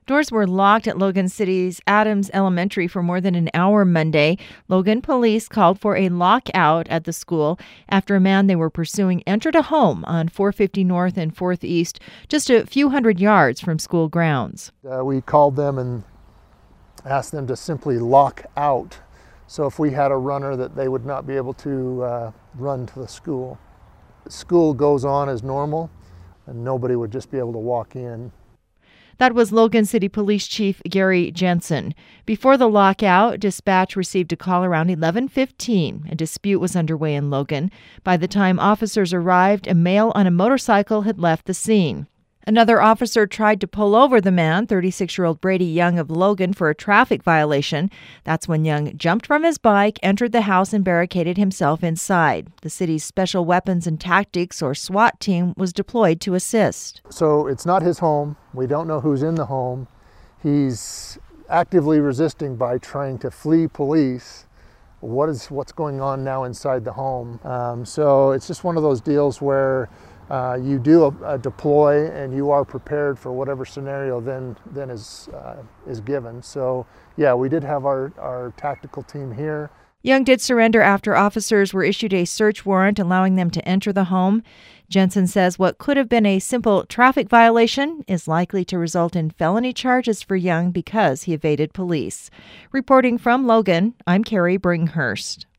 Doors were locked at Logan City's Adams Elementary for more than an hour Monday. Logan police called for a lockout at the school after a man they were pursuing entered a home on 450 North and 4th East, just a few hundred yards from school grounds. We called them and asked them to simply lock out. So if we had a runner, that they would not be able to run to the school. School goes on as normal, and nobody would just be able to walk in. That was Logan City Police Chief Gary Jensen. Before the lockout, dispatch received a call around 11:15. A dispute was underway in Logan. By the time officers arrived, a male on a motorcycle had left the scene. Another officer tried to pull over the man, 36-year-old Brady Young of Logan, for a traffic violation. That's when Young jumped from his bike, entered the house, and barricaded himself inside. The city's Special Weapons and Tactics, or SWAT team, was deployed to assist. So it's not his home. We don't know who's in the home. He's actively resisting by trying to flee police. What's going on now inside the home? So it's just one of those deals where you do a deploy and you are prepared for whatever scenario then is given. So yeah, we did have our tactical team here. Young did surrender after officers were issued a search warrant allowing them to enter the home. Jensen says what could have been a simple traffic violation is likely to result in felony charges for Young because he evaded police. Reporting from Logan, I'm Carrie Bringhurst.